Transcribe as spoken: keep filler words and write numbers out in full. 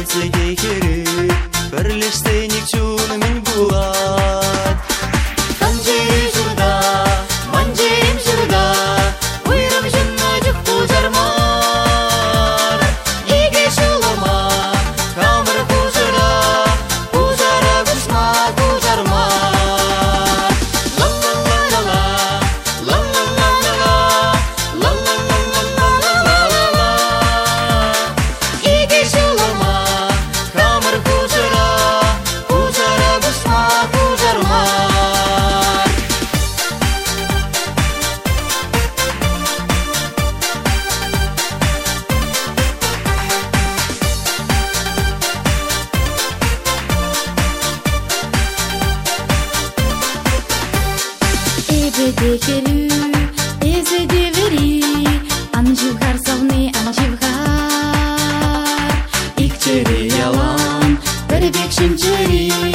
келсе керек, бірлесте нектюны мен булат. Танжей жырда, манжейм жырда, ойрам жынна жүкту жармар. Иге шулама, камыр кужыра, кужара кушма кужармар. Ла-ла-ла-ла-ла, ла-ла-ла-ла-ла, ла-ла-ла-ла-ла-ла-ла. Иге шулама, камыр кужыра, кужара кушма кужармар. Эбеде келу, эзеде вери, анживхар савны анживхар. Икчери ялам, бір бек шымчери.